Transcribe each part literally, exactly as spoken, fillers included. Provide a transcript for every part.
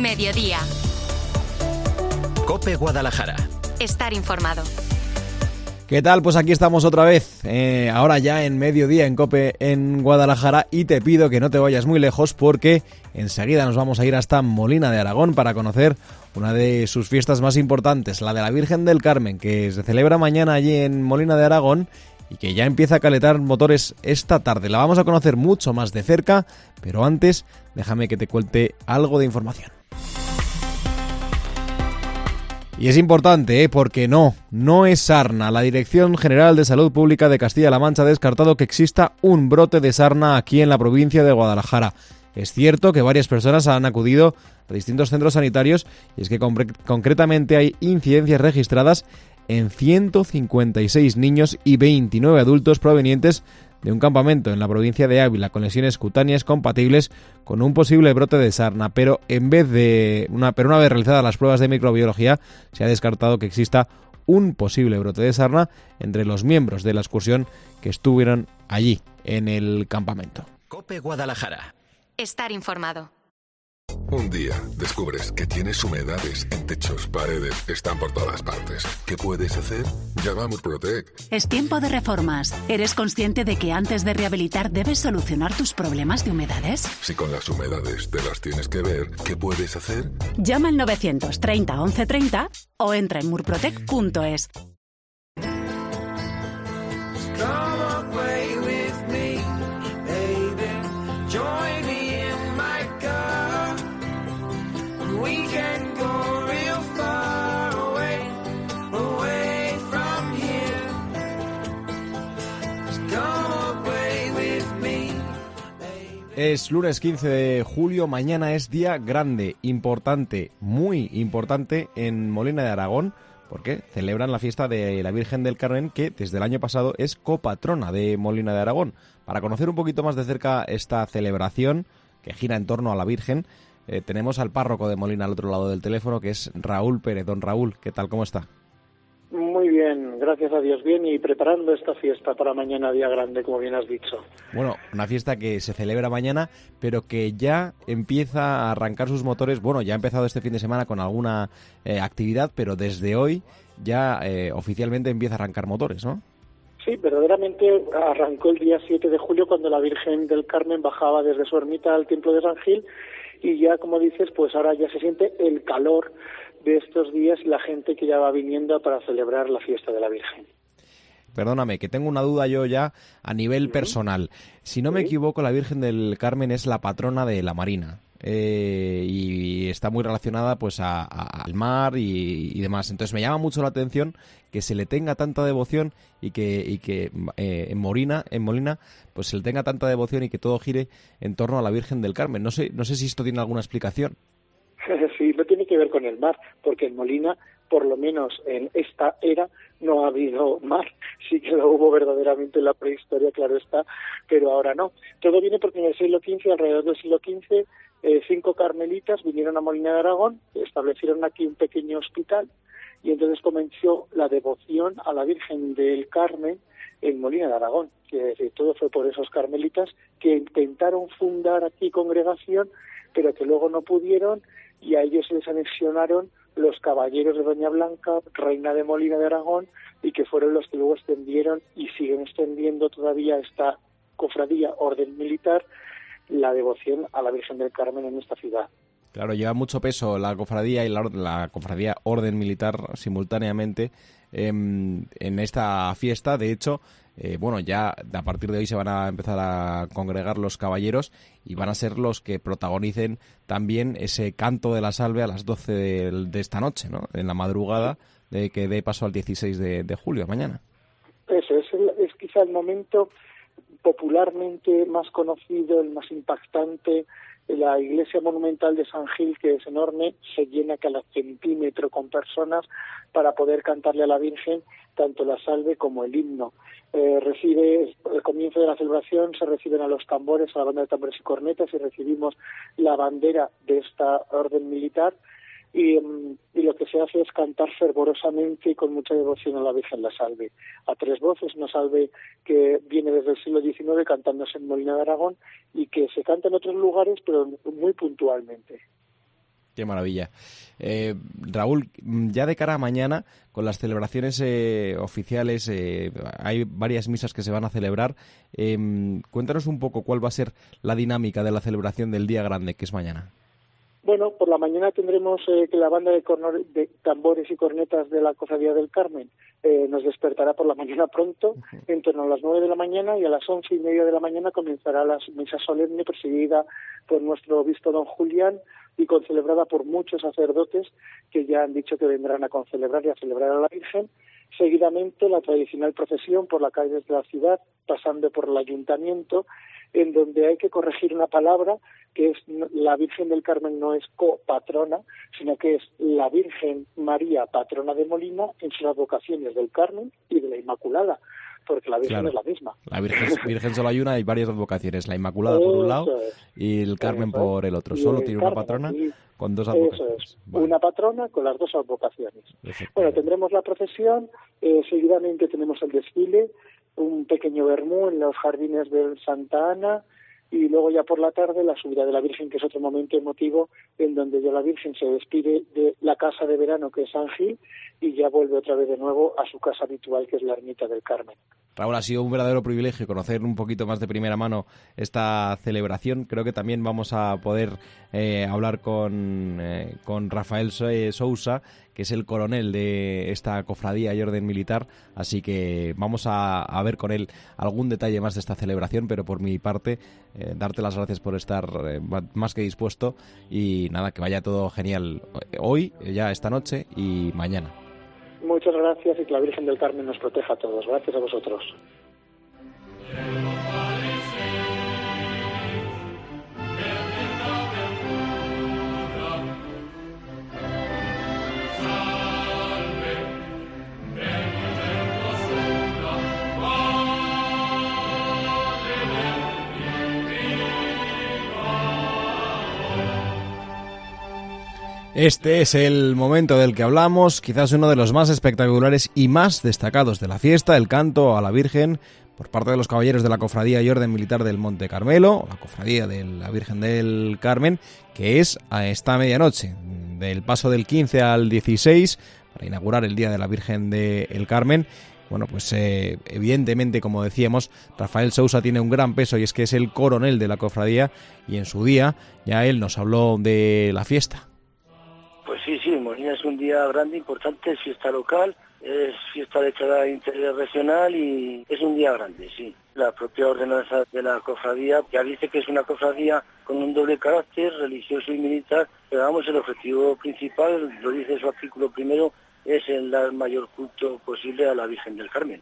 Mediodía. COPE Guadalajara. Estar informado. ¿Qué tal? Pues aquí estamos otra vez, eh, ahora ya en mediodía en COPE en Guadalajara, y te pido que no te vayas muy lejos porque enseguida nos vamos a ir hasta Molina de Aragón para conocer una de sus fiestas más importantes, la de la Virgen del Carmen, que se celebra mañana allí en Molina de Aragón y que ya empieza a calentar motores esta tarde. La vamos a conocer mucho más de cerca, pero antes déjame que te cuente algo de información. Y es importante, ¿eh? Porque no, no es sarna. La Dirección General de Salud Pública de Castilla-La Mancha ha descartado que exista un brote de sarna aquí en la provincia de Guadalajara. Es cierto que varias personas han acudido a distintos centros sanitarios y es que concre- concretamente hay incidencias registradas en ciento cincuenta y seis niños y veintinueve adultos provenientes de un campamento en la provincia de Ávila con lesiones cutáneas compatibles con un posible brote de sarna, pero en vez de una, pero una vez realizadas las pruebas de microbiología se ha descartado que exista un posible brote de sarna entre los miembros de la excursión que estuvieron allí en el campamento. COPE Guadalajara. Estar informado. Un día descubres que tienes humedades en techos, paredes, están por todas partes. ¿Qué puedes hacer? Llama a Murprotec. Es tiempo de reformas. ¿Eres consciente de que antes de rehabilitar debes solucionar tus problemas de humedades? Si con las humedades te las tienes que ver, ¿qué puedes hacer? Llama al novecientos treinta once treinta o entra en murprotec punto es. Es lunes quince de julio, mañana es día grande, importante, muy importante en Molina de Aragón, porque celebran la fiesta de la Virgen del Carmen, que desde el año pasado es copatrona de Molina de Aragón. Para conocer un poquito más de cerca esta celebración, que gira en torno a la Virgen, eh, tenemos al párroco de Molina al otro lado del teléfono, que es Raúl Pérez. Don Raúl, ¿qué tal? ¿Cómo está? Muy bien, gracias a Dios, bien, y preparando esta fiesta para mañana, día grande, como bien has dicho. Bueno, una fiesta que se celebra mañana, pero que ya empieza a arrancar sus motores. Bueno, ya ha empezado este fin de semana con alguna eh, actividad, pero desde hoy ya eh, oficialmente empieza a arrancar motores, ¿no? Sí, verdaderamente arrancó el día siete de julio cuando la Virgen del Carmen bajaba desde su ermita al Templo de San Gil, y ya, como dices, pues ahora ya se siente el calor de estos días y la gente que ya va viniendo para celebrar la fiesta de la Virgen. Perdóname, que tengo una duda yo ya a nivel ¿Sí? personal. Si no me ¿Sí? equivoco, la Virgen del Carmen es la patrona de la Marina eh, y está muy relacionada pues a, a, al mar y, y demás. Entonces me llama mucho la atención que se le tenga tanta devoción y que, y que eh, en Molina, en Molina pues se le tenga tanta devoción y que todo gire en torno a la Virgen del Carmen. No sé, no sé si esto tiene alguna explicación. Sí, no tiene que ver con el mar, porque en Molina, por lo menos en esta era, no ha habido mar. Sí que lo hubo verdaderamente en la prehistoria, claro está, pero ahora no. Todo viene porque en el siglo quince, alrededor del siglo quince, eh, cinco carmelitas vinieron a Molina de Aragón, establecieron aquí un pequeño hospital, y entonces comenzó la devoción a la Virgen del Carmen en Molina de Aragón. Que eh, todo fue por esos carmelitas que intentaron fundar aquí congregación, pero que luego no pudieron, y a ellos se les anexionaron los caballeros de Doña Blanca, reina de Molina de Aragón, y que fueron los que luego extendieron y siguen extendiendo todavía esta cofradía, orden militar, la devoción a la Virgen del Carmen en esta ciudad. Claro, lleva mucho peso la cofradía y la, la cofradía orden militar simultáneamente eh, en esta fiesta. De hecho, eh, bueno, ya a partir de hoy se van a empezar a congregar los caballeros y van a ser los que protagonicen también ese canto de la salve a las doce de, de esta noche, ¿no? En la madrugada de que dé paso al dieciséis de, de julio, mañana. Eso es, el, es quizá el momento popularmente más conocido, el más impactante. La iglesia monumental de San Gil, que es enorme, se llena cada centímetro con personas para poder cantarle a la Virgen tanto la salve como el himno. Eh, recibe el comienzo de la celebración, se reciben a los tambores, a la banda de tambores y cornetas, y recibimos la bandera de esta orden militar, y, y lo que se hace es cantar fervorosamente y con mucha devoción a la Virgen la salve. A tres voces, una salve que viene desde el siglo diecinueve cantándose en Molina de Aragón y que se canta en otros lugares, pero muy puntualmente. Qué maravilla. Eh, Raúl, ya de cara a mañana, con las celebraciones eh, oficiales, eh, hay varias misas que se van a celebrar. Eh, cuéntanos un poco cuál va a ser la dinámica de la celebración del día grande, que es mañana. Bueno, por la mañana tendremos eh, que la banda de, corno- de tambores y cornetas de la Cofradía del Carmen eh, nos despertará por la mañana pronto, uh-huh. en torno a las nueve de la mañana, y a las once y media de la mañana comenzará la misa solemne presidida por nuestro obispo don Julián y concelebrada por muchos sacerdotes que ya han dicho que vendrán a concelebrar y a celebrar a la Virgen. Seguidamente la tradicional procesión por las calles de la ciudad, pasando por el ayuntamiento, en donde hay que corregir una palabra, que es la Virgen del Carmen no es copatrona, sino que es la Virgen María, patrona de Molina, en sus advocaciones del Carmen y de la Inmaculada, porque la Virgen claro. es la misma. La Virgen, Virgen solo hay una, hay varias advocaciones, la Inmaculada por un lado es. y el Carmen Eso por el otro. Solo tiene Carmen, una patrona y... con dos advocaciones. Eso es, vale. Una patrona con las dos advocaciones. Bueno, tendremos la procesión, eh, seguidamente tenemos el desfile, un pequeño vermú en los jardines del Santa Ana, y luego ya por la tarde la subida de la Virgen, que es otro momento emotivo en donde ya la Virgen se despide de la casa de verano, que es San Gil, y ya vuelve otra vez de nuevo a su casa habitual, que es la Ermita del Carmen. Raúl, ha sido un verdadero privilegio conocer un poquito más de primera mano esta celebración. Creo que también vamos a poder eh, hablar con, eh, con Rafael Sousa, que es el coronel de esta cofradía y orden militar, así que vamos a, a ver con él algún detalle más de esta celebración, pero por mi parte, eh, darte las gracias por estar eh, más que dispuesto, y nada, que vaya todo genial hoy, ya esta noche y mañana. Muchas gracias, y que la Virgen del Carmen nos proteja a todos. Gracias a vosotros. Este es el momento del que hablamos, quizás uno de los más espectaculares y más destacados de la fiesta, el canto a la Virgen por parte de los caballeros de la Cofradía y Orden Militar del Monte Carmelo, la Cofradía de la Virgen del Carmen, que es a esta medianoche, del paso del quince al dieciséis, para inaugurar el Día de la Virgen del Carmen. Bueno, pues eh, evidentemente, como decíamos, Rafael Sousa tiene un gran peso, y es que es el coronel de la cofradía, y en su día ya él nos habló de la fiesta. Pues sí, sí, Molina es un día grande, importante, es fiesta local, es fiesta declarada de interés regional y es un día grande, sí. La propia ordenanza de la cofradía ya dice que es una cofradía con un doble carácter, religioso y militar, pero vamos, el objetivo principal, lo dice su artículo primero, es el dar mayor culto posible a la Virgen del Carmen.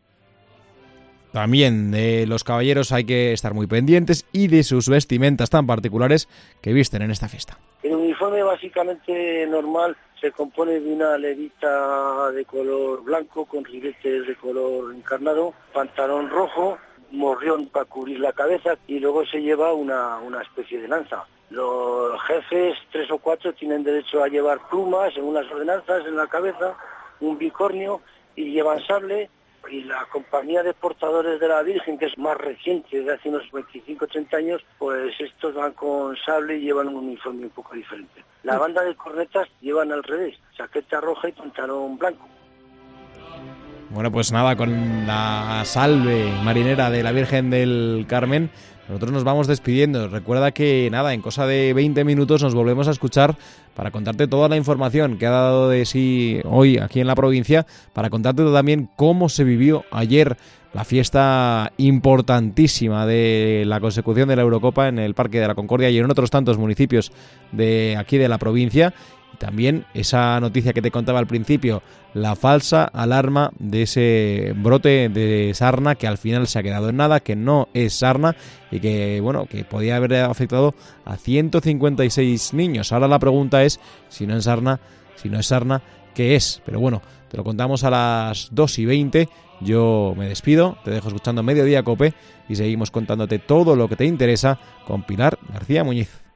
También de los caballeros hay que estar muy pendientes, y de sus vestimentas tan particulares que visten en esta fiesta. El uniforme básicamente normal se compone de una levita de color blanco con ribetes de color encarnado, pantalón rojo, morrión para cubrir la cabeza, y luego se lleva una, una especie de lanza. Los jefes, tres o cuatro, tienen derecho a llevar plumas según las ordenanzas en la cabeza, un bicornio, y llevan sable. Y la compañía de portadores de la Virgen, que es más reciente, de hace unos veinticinco a treinta años, pues estos van con sable y llevan un uniforme un poco diferente. La banda de cornetas llevan al revés, chaqueta roja y pantalón blanco. Bueno, pues nada, con la salve marinera de la Virgen del Carmen, nosotros nos vamos despidiendo. Recuerda que nada, en cosa de veinte minutos nos volvemos a escuchar para contarte toda la información que ha dado de sí hoy aquí en la provincia, para contarte también cómo se vivió ayer la fiesta importantísima de la consecución de la Eurocopa en el Parque de la Concordia y en otros tantos municipios de aquí de la provincia. Y también esa noticia que te contaba al principio, la falsa alarma de ese brote de sarna que al final se ha quedado en nada, que no es sarna y que, bueno, que podía haber afectado a ciento cincuenta y seis niños. Ahora la pregunta es, si no es sarna, si no es sarna, ¿qué es? Pero bueno, te lo contamos a las dos y veinte. Yo me despido, te dejo escuchando Mediodía Cope y seguimos contándote todo lo que te interesa con Pilar García Muñiz.